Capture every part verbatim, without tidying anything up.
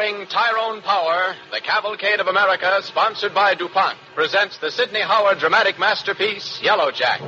Starring Tyrone Power, the Cavalcade of America, sponsored by DuPont, presents the Sidney Howard dramatic masterpiece, Yellow Jack.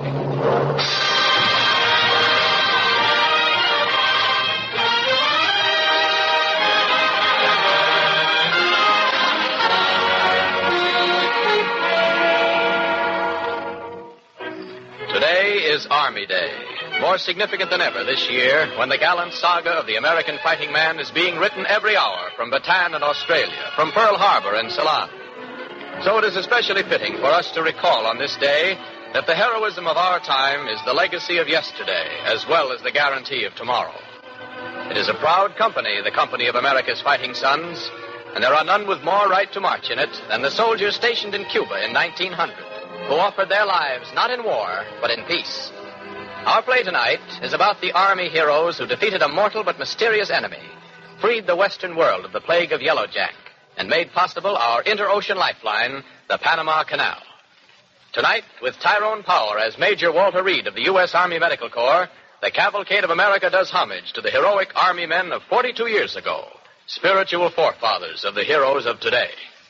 Today is Army Day. More significant than ever this year, when the gallant saga of the American fighting man is being written every hour from Bataan in Australia, from Pearl Harbor in Ceylon. So it is especially fitting for us to recall on this day that the heroism of our time is the legacy of yesterday, as well as the guarantee of tomorrow. It is a proud company, the company of America's fighting sons, and there are none with more right to march in it than the soldiers stationed in Cuba in nineteen hundred, who offered their lives not in war, but in peace. Our play tonight is about the Army heroes who defeated a mortal but mysterious enemy, freed the Western world of the plague of Yellow Jack, and made possible our inter-ocean lifeline, the Panama Canal. Tonight, with Tyrone Power as Major Walter Reed of the U S. Army Medical Corps, the Cavalcade of America does homage to the heroic Army men of forty-two years ago, spiritual forefathers of the heroes of today.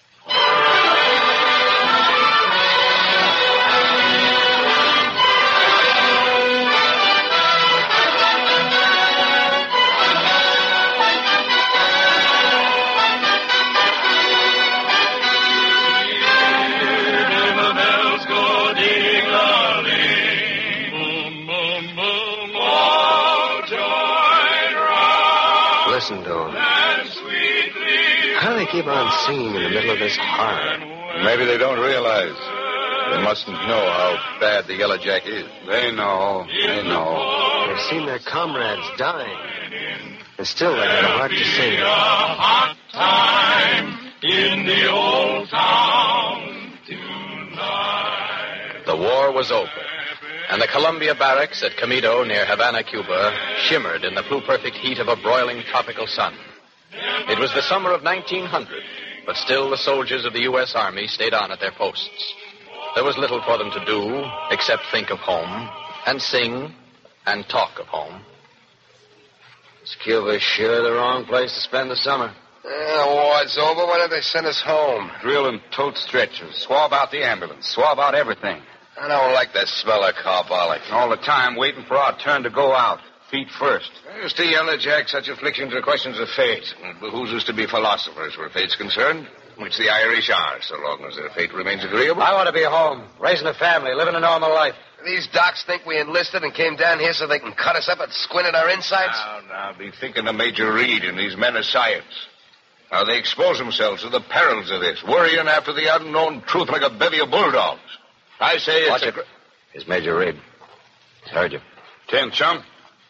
Listen to them. How do they keep on singing in the middle of this horror? Maybe they don't realize. They mustn't know how bad the Yellow Jack is. They know. They know. They've seen their comrades dying. And still they have a heart to sing. A hot time in the old town tonight. The war was over, and the Columbia Barracks at Comedo near Havana, Cuba, shimmered in the pluperfect heat of a broiling tropical sun. It was the summer of nineteen hundred, but still the soldiers of the U S. Army stayed on at their posts. There was little for them to do except think of home, and sing, and talk of home. Is Cuba sure the wrong place to spend the summer? Yeah, the war's over. Why don't they send us home? Drill and tote stretchers. Swab out the ambulance. Swab out everything. I don't like the smell of carbolic. All the time waiting for our turn to go out. Feet first. As to Yellow Jack, such afflictions are questions of fate. It behooves us to be philosophers where fate's concerned, which the Irish are, so long as their fate remains agreeable. I want to be home, raising a family, living a normal life. These docs think we enlisted and came down here so they can cut us up and squint at our insides? Now, now, be thinking of Major Reed and these men of science. How they expose themselves to the perils of this, worrying after the unknown truth like a bevy of bulldogs. I say it's Watch a... it. Here's Major Reed. He's heard you. Ten, chum.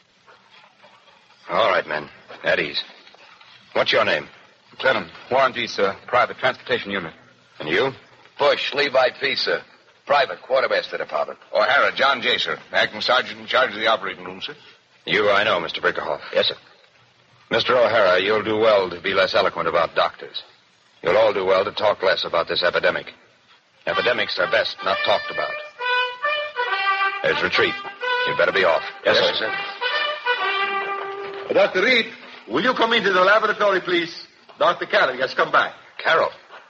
All right, men. At ease. What's your name? Lieutenant Warren G., sir. Private Transportation Unit. And you? Bush, Levi P., sir. Private, Quartermaster Department. O'Hara, John J., sir. Acting Sergeant in charge of the operating room, sir. You, I know, Mister Brinkerhoff. Yes, sir. Mister O'Hara, you'll do well to be less eloquent about doctors. You'll all do well to talk less about this epidemic. Epidemics are best not talked about. There's retreat. You'd better be off. Yes, yes sir. sir. Doctor Reed, will you come into the laboratory, please? Doctor Carroll has come back. Carroll.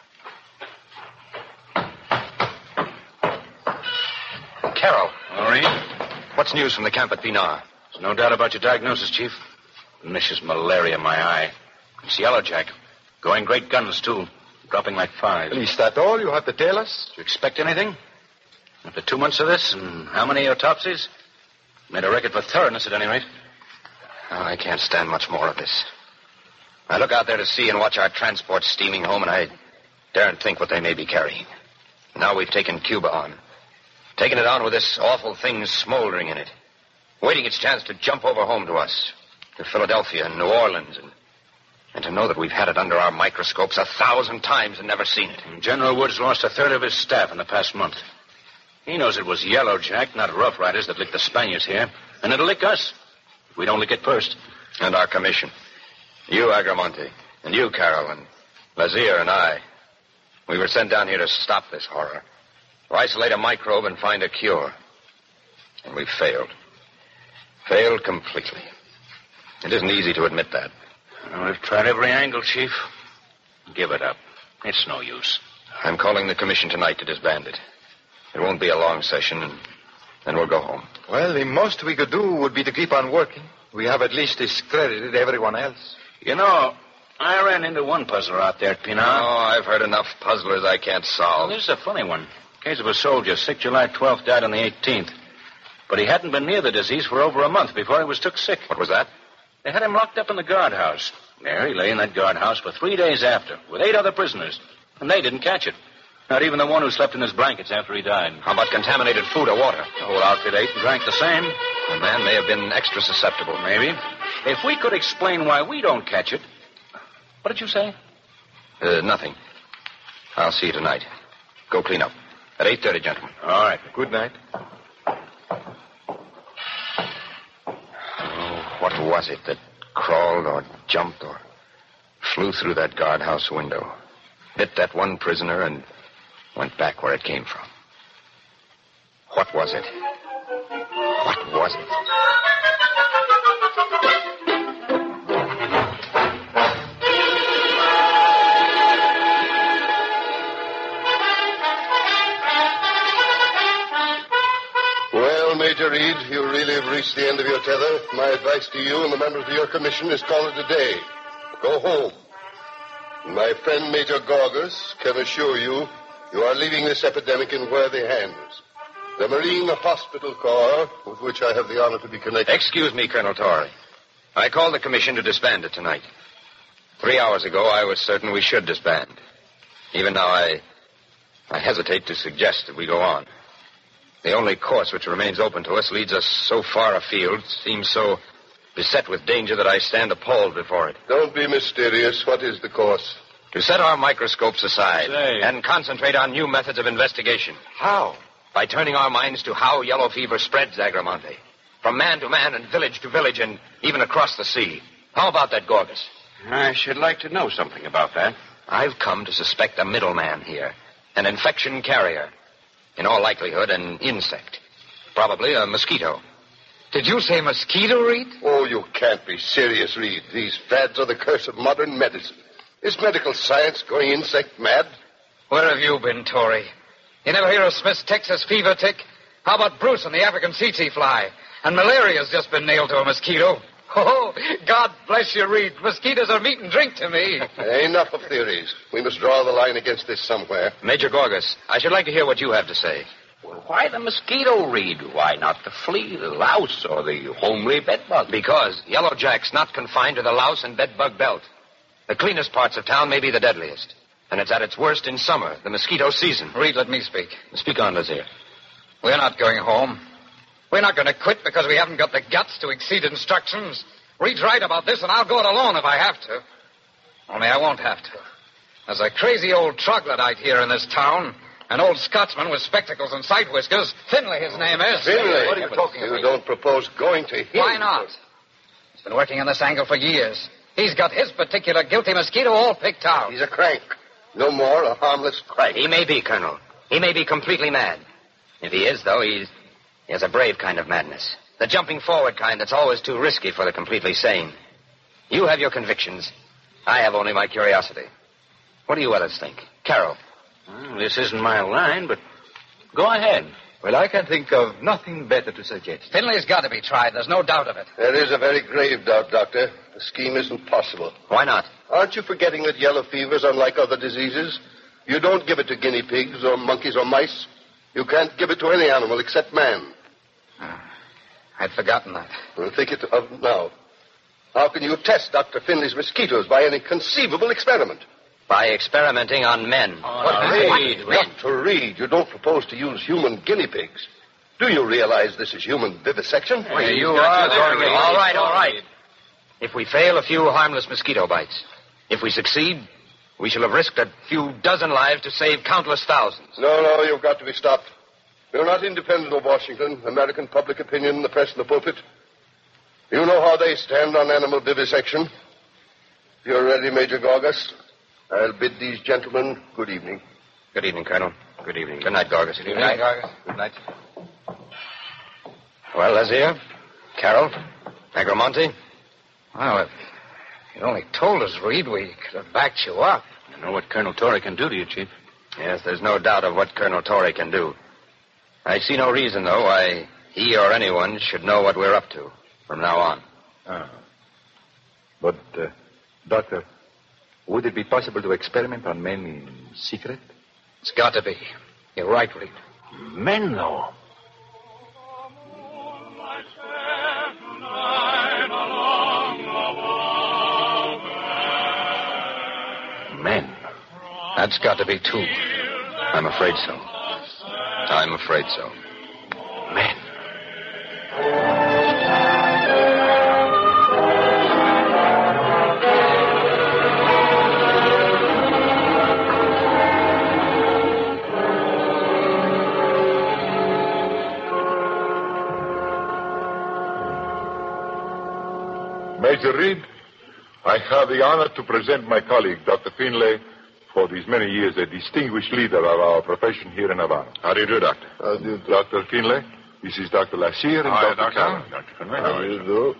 Carroll. All right. What's news from the camp at Pinar? There's no doubt about your diagnosis, Chief. Pernicious malaria in my eye. It's Yellow Jack. Going great guns, too. Dropping like flies. Is that all you have to tell us? Do you expect anything? After two months of this and how many autopsies? Made a record for thoroughness, at any rate. Oh, I can't stand much more of this. I look out there to see and watch our transports steaming home, and I daren't think what they may be carrying. Now we've taken Cuba on. Taken it on with this awful thing smoldering in it. Waiting its chance to jump over home to us. To Philadelphia and New Orleans. And, and to know that we've had it under our microscopes a thousand times and never seen it. And General Woods lost a third of his staff in the past month. He knows it was Yellow Jack, not Rough Riders, that licked the Spaniards here. And it'll lick us. If we don't lick it first. And our commission. You, Agramonte. And you, Carroll. And Lazier and I. We were sent down here to stop this horror. To isolate a microbe and find a cure. And we failed. Failed completely. It isn't easy to admit that. Well, we've tried every angle, Chief. Give it up. It's no use. I'm calling the commission tonight to disband it. It won't be a long session, and then we'll go home. Well, the most we could do would be to keep on working. We have at least discredited everyone else. You know, I ran into one puzzler out there at Pinar. Oh, I've heard enough puzzlers I can't solve. Well, this is a funny one. Case of a soldier, sick July twelfth, died on the eighteenth. But he hadn't been near the disease for over a month before he was took sick. What was that? They had him locked up in the guardhouse. There he lay in that guardhouse for three days after, with eight other prisoners. And they didn't catch it. Not even the one who slept in his blankets after he died. How about contaminated food or water? The whole outfit ate and drank the same. The man may have been extra susceptible. Maybe. If we could explain why we don't catch it. What did you say? Uh, nothing. I'll see you tonight. Go clean up. At eight thirty, gentlemen. All right. Good night. Oh, what was it that crawled or jumped or flew through that guardhouse window, hit that one prisoner, and went back where it came from? What was it? What was it? Well, Major Reed, you really have reached the end of your tether. My advice to you and the members of your commission is call it a day. Go home. My friend Major Gorgas can assure you you are leaving this epidemic in worthy hands. The Marine Hospital Corps, with which I have the honor to be connected... Excuse me, Colonel Torrey. I called the commission to disband it tonight. Three hours ago, I was certain we should disband. Even now, I... I hesitate to suggest that we go on. The only course which remains open to us leads us so far afield, seems so beset with danger that I stand appalled before it. Don't be mysterious. What is the course? To set our microscopes aside Say. and concentrate on new methods of investigation. How? By turning our minds to how yellow fever spreads, Agramonte. From man to man and village to village and even across the sea. How about that, Gorgas? I should like to know something about that. I've come to suspect a middleman here. An infection carrier. In all likelihood, an insect. Probably a mosquito. Did you say mosquito, Reed? Oh, you can't be serious, Reed. These fads are the curse of modern medicine. Is medical science going insect mad? Where have you been, Torrey? You never hear of Smith's Texas fever tick? How about Bruce and the African tsetse fly? And malaria's just been nailed to a mosquito. Oh, God bless you, Reed. Mosquitoes are meat and drink to me. Enough of theories. We must draw the line against this somewhere. Major Gorgas, I should like to hear what you have to say. Well, why the mosquito, Reed? Why not the flea, the louse, or the homely bedbug? Because Yellow Jack's not confined to the louse and bedbug belt. The cleanest parts of town may be the deadliest. And it's at its worst in summer, the mosquito season. Reed, let me speak. Speak on, Lazier. We're not going home. We're not going to quit because we haven't got the guts to exceed instructions. Reed's right about this, and I'll go it alone if I have to. Only I won't have to. There's a crazy old troglodyte here in this town. An old Scotsman with spectacles and side whiskers. Finley, his name is. Finley? What are you talking You about? don't propose going to him. Why not? He's been working on this angle for years. He's got his particular guilty mosquito all picked out. He's a crank. No more, a harmless crank. He may be, Colonel. He may be completely mad. If he is, though, he's... he has a brave kind of madness. The jumping forward kind that's always too risky for the completely sane. You have your convictions. I have only my curiosity. What do you others think? Carol. Well, this isn't my line, but go ahead. Well, I can think of nothing better to suggest. Finley's got to be tried. There's no doubt of it. There is a very grave doubt, Doctor. The scheme isn't possible. Why not? Aren't you forgetting that yellow fever's unlike other diseases? You don't give it to guinea pigs or monkeys or mice. You can't give it to any animal except man. Oh, I'd forgotten that. Well, think it of now. How can you test Doctor Finley's mosquitoes by any conceivable experiment? By experimenting on men. What, Reed, Doctor Reed, you don't propose to use human guinea pigs. Do you realize this is human vivisection? Hey, you are going to... All right, all right. If we fail, a few harmless mosquito bites. If we succeed, we shall have risked a few dozen lives to save countless thousands. No, no, you've got to be stopped. You're not independent of Washington, American public opinion, the press, and the pulpit. You know how they stand on animal vivisection. You're ready, Major Gorgas. I'll bid these gentlemen good evening. Good evening, Colonel. Good evening. Good night, Gorgas. Good Good night, Gorgas. Good night. Well, Lazier, Carol, Agramonte. Well, if you'd only told us, Reed, we could have backed you up. know what Colonel Torrey can do to you, Chief. Yes, there's no doubt of what Colonel Torrey can do. I see no reason, though, why he or anyone should know what we're up to from now on. Ah. But, uh, Doctor, would it be possible to experiment on men in secret? It's got to be. You're right, Reed. Men, though? Men? That's got to be two. I'm afraid so. I'm afraid so. Men. Major Reed, I have the honor to present my colleague, Doctor Finlay, for these many years a distinguished leader of our profession here in Havana. How do you do, Doctor? How do you do? Doctor Finlay, this is Doctor Lassier and Hi, Doctor Doctor. Callan. Doctor Finlay. How do you do?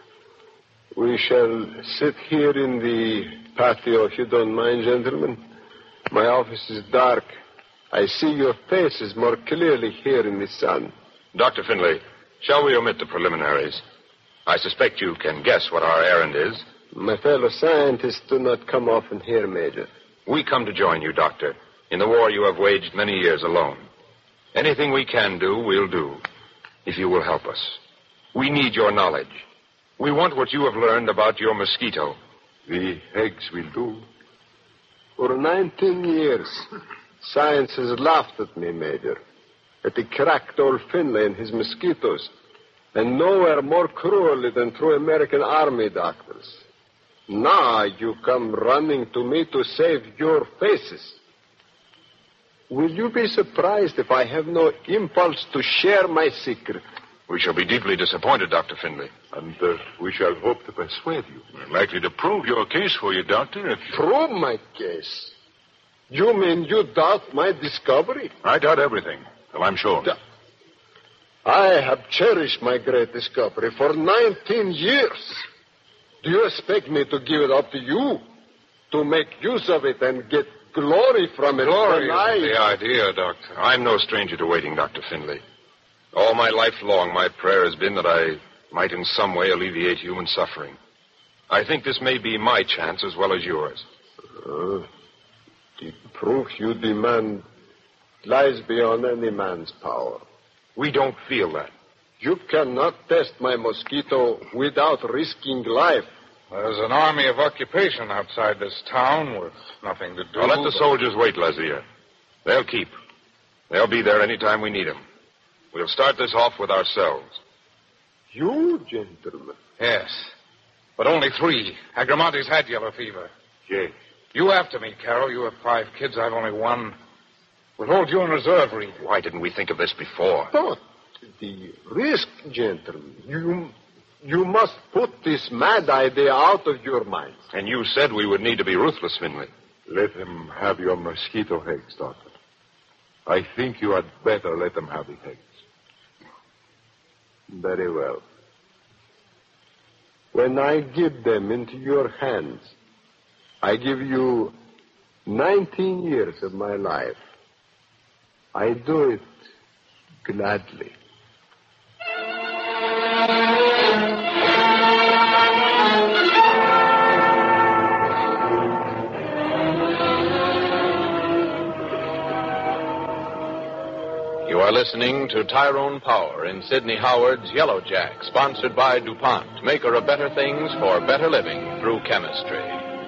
We shall sit here in the patio, if you don't mind, gentlemen. My office is dark. I see your faces more clearly here in the sun. Doctor Finlay, shall we omit the preliminaries? I suspect you can guess what our errand is. My fellow scientists do not come often here, Major. We come to join you, Doctor, in the war you have waged many years alone. Anything we can do, we'll do, if you will help us. We need your knowledge. We want what you have learned about your mosquito. The eggs will do. For nineteen years, science has laughed at me, Major, at the cracked old Finlay and his mosquitoes, and nowhere more cruelly than through American Army doctors. Now you come running to me to save your faces. Will you be surprised if I have no impulse to share my secret? We shall be deeply disappointed, Doctor Finlay. And uh, we shall hope to persuade you. We're likely to prove your case for you, Doctor, if you... Prove my case? You mean you doubt my discovery? I doubt everything, well, I'm sure. Da- I have cherished my great discovery for nineteen years. Do you expect me to give it up to you? To make use of it and get glory from it? Glory I... is the idea, Doctor. I'm no stranger to waiting, Doctor Finlay. All my life long, my prayer has been that I might in some way alleviate human suffering. I think this may be my chance as well as yours. Uh, the proof you demand lies beyond any man's power. We don't feel that. You cannot test my mosquito without risking life. There's an army of occupation outside this town with nothing to do. Now, let the soldiers wait, Lazier. They'll keep. They'll be there any time we need them. We'll start this off with ourselves. You, gentlemen? Yes. But only three. Agramonte's had yellow fever. Yes. You after me, Carol. You have five kids. I've only one. We'll hold you in reserve, Reed. Why didn't we think of this before? But the risk, gentlemen. You, you must put this mad idea out of your minds. And you said we would need to be ruthless, Finlay. Let them have your mosquito eggs, Doctor. I think you had better let them have the eggs. Very well. When I give them into your hands, I give you nineteen years of my life. I do it gladly. You are listening to Tyrone Power in Sidney Howard's Yellow Jack, sponsored by DuPont, maker of better things for better living through chemistry.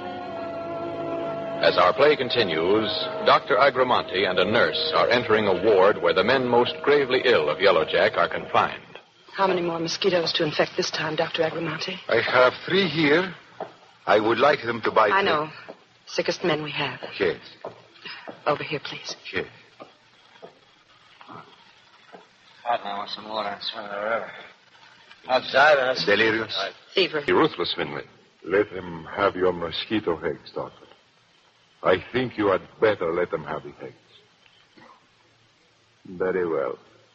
As our play continues, Doctor Agramonte and a nurse are entering a ward where the men most gravely ill of Yellow Jack are confined. How many more mosquitoes to infect this time, Doctor Agramonte? I have three here. I would like them to bite. I know. Sickest men we have. Yes. Over here, please. Yes. Hot now, want some water. Swim in the river. Outside, that's... Delirious? Fever. Be ruthless, Finlay. Let them have your mosquito eggs, Doctor. I think you had better let them have the eggs. Very well.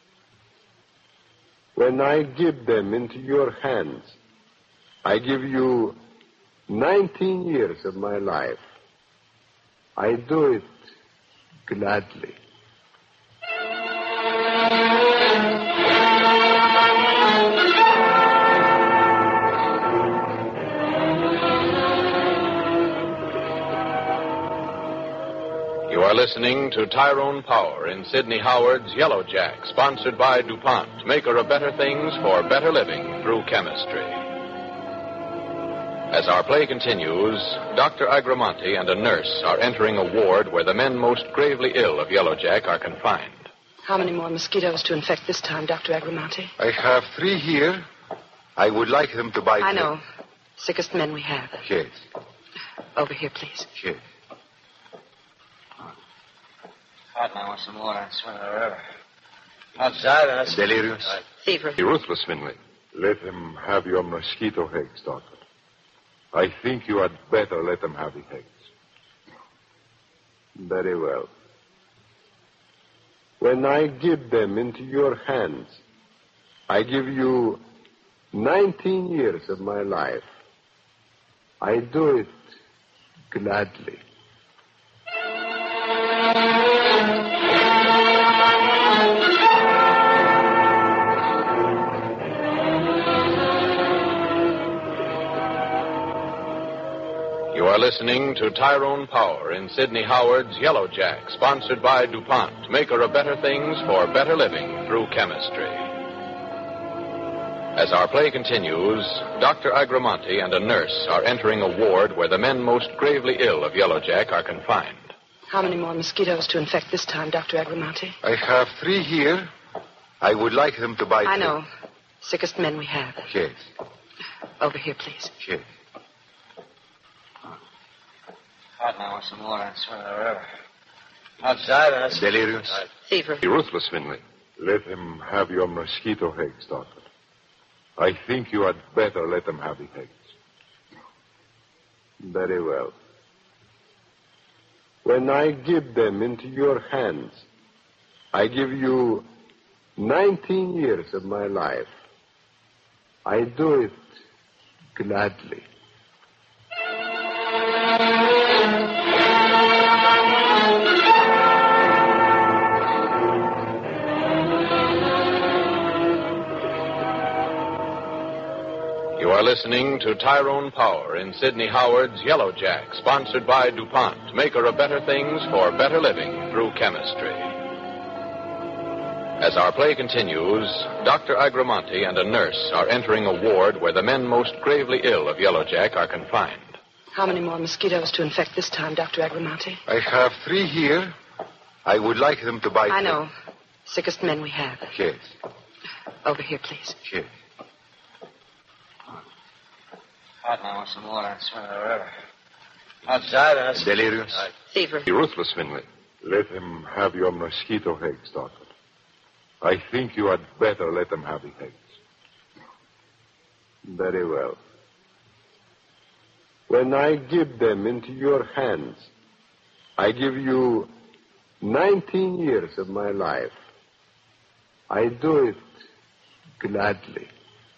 When I give them into your hands, I give you nineteen years of my life. I do it gladly. You are listening to Tyrone Power in Sidney Howard's Yellow Jack, sponsored by DuPont, maker of better things for better living through chemistry. As our play continues, Doctor Agramonte and a nurse are entering a ward where the men most gravely ill of Yellow Jack are confined. How many more mosquitoes to infect this time, Doctor Agramonte? I have three here. I would like them to bite. I know. Sickest men we have. Yes. Over here, please. Yes. Hot now with some water and swim in the river. Outside, that's... Delirious? Fever. Be ruthless, Finley. Let them have your mosquito eggs, Doctor. I think you had better let them have the eggs. Very well. When I give them into your hands, I give you nineteen years of my life. I do it gladly. You are listening to Tyrone Power in Sidney Howard's Yellow Jack, sponsored by DuPont, maker of better things for better living through chemistry. As our play continues, Doctor Agramonte and a nurse are entering a ward where the men most gravely ill of Yellow Jack are confined. How many more mosquitoes to infect this time, Doctor Agramonte? I have three here. I would like them to bite. I know. Sickest men we have. Yes. Over here, please. Yes. Hot now with some water and swim in the river. Outside, that's... Delirious? Fever. Be ruthless, Finley. Let them have your mosquito eggs, Doctor. I think you had better let them have the eggs. Very well. When I give them into your hands, I give you nineteen years of my life. I do it gladly. You are listening to Tyrone Power in Sidney Howard's Yellow Jack, sponsored by DuPont, maker of better things for better living through chemistry. As our play continues, Doctor Agramonte and a nurse are entering a ward where the men most gravely ill of Yellow Jack are confined. How many more mosquitoes to infect this time, Doctor Agramonte? I have three here. I would like them to bite. I know. Sickest men we have. Yes. Over here, please. Yes. Hot now with some water and swim in the river. Outside, that's... Delirious? Fever. Be ruthless, Finley. Let them have your mosquito eggs, Doctor. I think you had better let them have the eggs. Very well. When I give them into your hands, I give you nineteen years of my life. I do it gladly.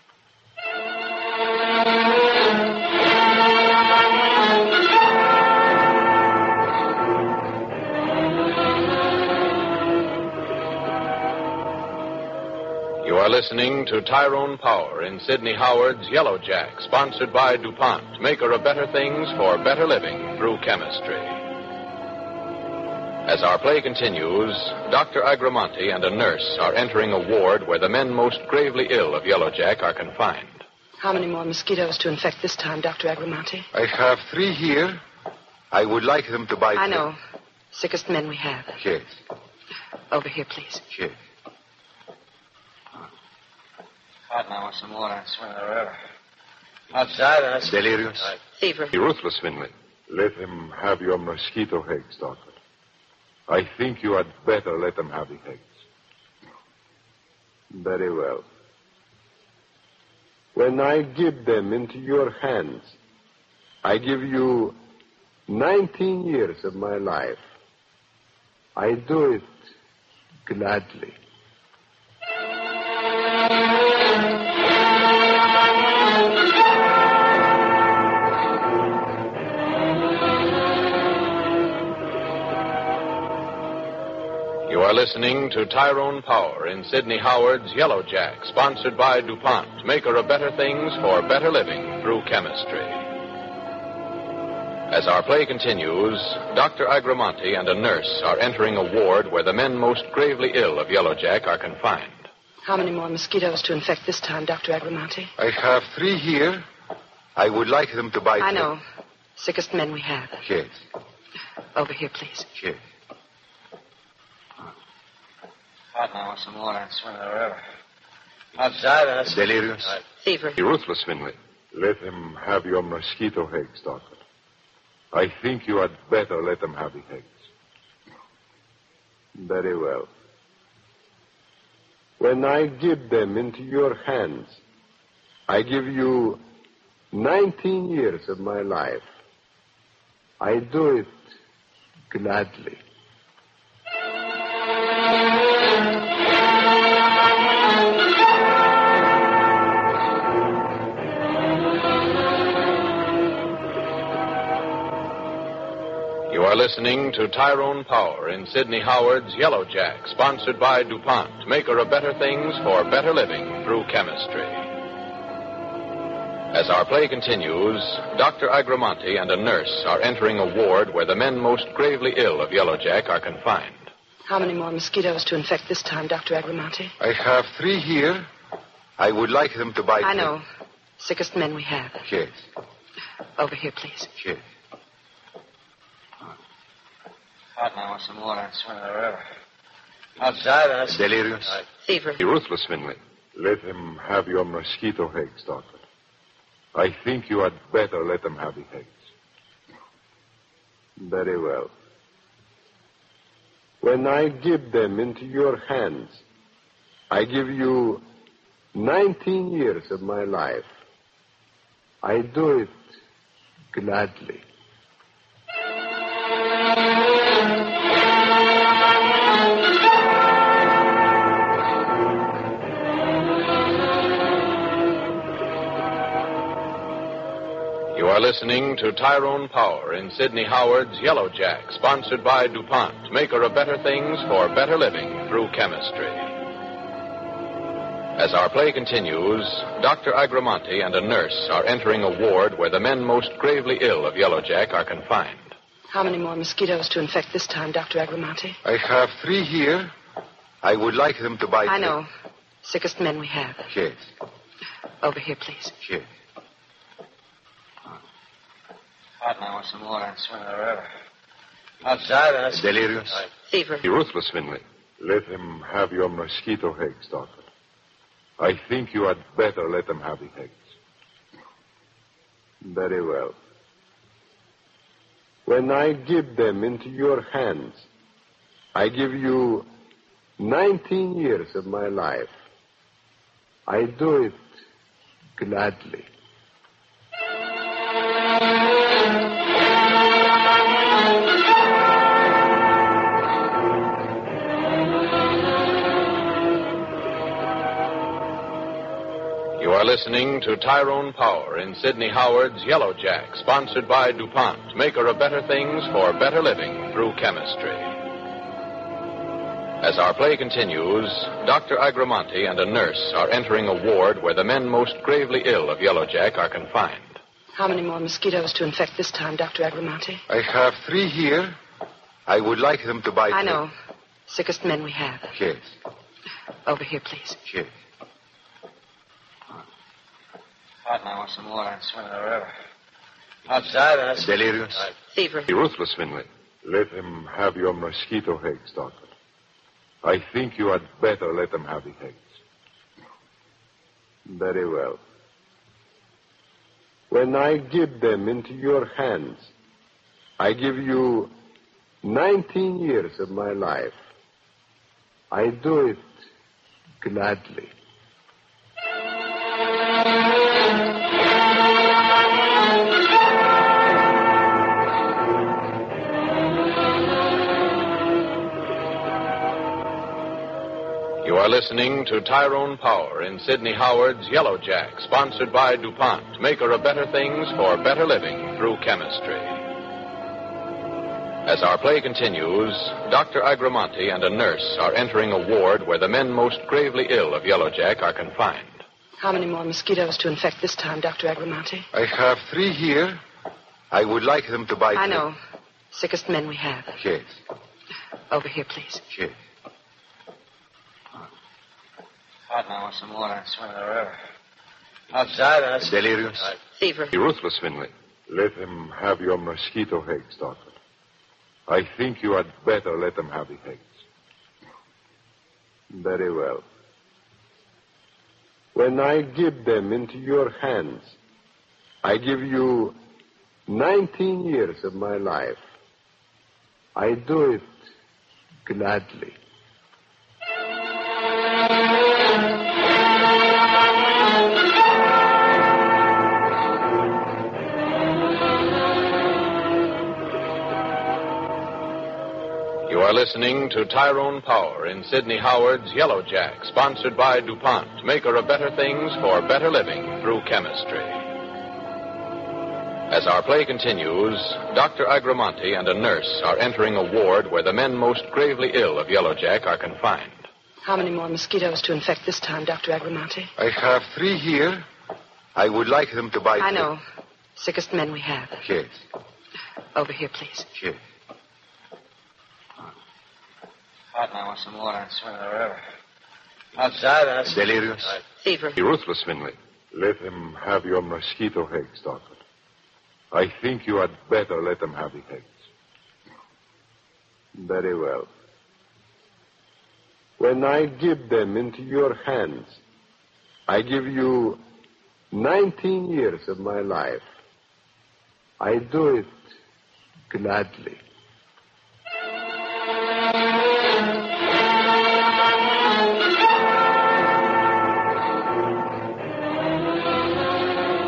You are listening to Tyrone Power in Sidney Howard's Yellow Jack, sponsored by DuPont, maker of better things for better living through chemistry. As our play continues, Doctor Agramonte and a nurse are entering a ward where the men most gravely ill of Yellow Jack are confined. How many more mosquitoes to infect this time, Doctor Agramonte? I have three here. I would like them to bite. I know. Sickest men we have. Yes. Over here, please. Yes. Hot now with some water and swim in the river. Outside, that's... Delirious? Fever. Be ruthless, Finley. Let them have your mosquito eggs, Doctor. I think you had better let them have the eggs. Very well. When I give them into your hands, I give you nineteen years of my life. I do it gladly. are listening to Tyrone Power in Sidney Howard's Yellow Jack, sponsored by DuPont, maker of better things for better living through chemistry. As our play continues, Doctor Agramonte and a nurse are entering a ward where the men most gravely ill of Yellow Jack are confined. How many more mosquitoes to infect this time, Doctor Agramonte? I have three here. I would like them to bite. I know. Sickest men we have. Yes. Over here, please. Yes. Hot now with some water and swim in the river. Outside, that's... Delirious? Fever. Be ruthless, Finley. Let him have your mosquito eggs, Doctor. I think you had better let them have the eggs. Very well. When I give them into your hands, I give you nineteen years of my life. I do it gladly. You are listening to Tyrone Power in Sidney Howard's Yellow Jack, sponsored by DuPont, maker of better things for better living through chemistry. As our play continues, Doctor Agramonte and a nurse are entering a ward where the men most gravely ill of Yellow Jack are confined. How many more mosquitoes to infect this time, Doctor Agramonte? I have three here. I would like them to bite. I know. Sickest men we have. Yes. Over here, please. Yes. Hot now with some water and swim in the river. Outside, that's... Delirious? Fever. Be ruthless, Finley. Let him have your mosquito eggs, Doctor. I think you had better let them have the eggs. Very well. When I give them into your hands, I give you nineteen years of my life. I do it gladly. You are listening to Tyrone Power in Sidney Howard's Yellow Jack, sponsored by DuPont, maker of better things for better living through chemistry. As our play continues, Doctor Agramonte and a nurse are entering a ward where the men most gravely ill of Yellow Jack are confined. How many more mosquitoes to infect this time, Doctor Agramonte? I have three here. I would like them to bite. I know. Sickest men we have. Yes. Over here, please. Yes. Hot now with some water and swim in the river. Outside, that's... Delirious? Fever. Be ruthless, Finley. Let him have your mosquito eggs, Doctor. I think you had better let them have the eggs. Very well. When I give them into your hands, I give you nineteen years of my life. I do it gladly. You are listening to Tyrone Power in Sidney Howard's Yellow Jack, sponsored by DuPont, maker of better things for better living through chemistry. As our play continues, Doctor Agramonte and a nurse are entering a ward where the men most gravely ill of Yellow Jack are confined. How many more mosquitoes to infect this time, Doctor Agramonte? I have three here. I would like them to bite. I know. Sickest men we have. Yes. Over here, please. Yes. Hot now with some water and swim in the river. Outside, that's... Delirious? Fever. Be ruthless, Finley. Let him have your mosquito eggs, Doctor. I think you had better let them have the eggs. Very well. When I give them into your hands, I give you nineteen years of my life. I do it gladly. You are listening to Tyrone Power in Sidney Howard's Yellow Jack, sponsored by DuPont, maker of better things for better living through chemistry. As our play continues, Doctor Agramonte and a nurse are entering a ward where the men most gravely ill of Yellow Jack are confined. How many more mosquitoes to infect this time, Doctor Agramonte? I have three here. I would like them to bite. I know. Sickest men we have. Yes. Over here, please. Yes. Hot now. Want some water and swim in the river. Outside, that's... Delirious? Fever. Be ruthless, Finley. Let them have your mosquito eggs, Doctor. I think you had better let them have the eggs. Very well. When I give them into your hands, I give you nineteen years of my life. I do it gladly. You are listening to Tyrone Power in Sidney Howard's Yellow Jack, sponsored by DuPont, maker of better things for better living through chemistry. As our play continues, Doctor Agramonte and a nurse are entering a ward where the men most gravely ill of Yellow Jack are confined. How many more mosquitoes to infect this time, Doctor Agramonte? I have three here. I would like them to bite. I know. Sickest men we have. Yes. Over here, please. Yes. Hot now. Want some water and swim in the river. Outside, that's... Delirious? Fever. Be ruthless, Finley. Let them have your mosquito eggs, Doctor. I think you had better let them have the eggs. Very well. When I give them into your hands, I give you nineteen years of my life. I do it gladly.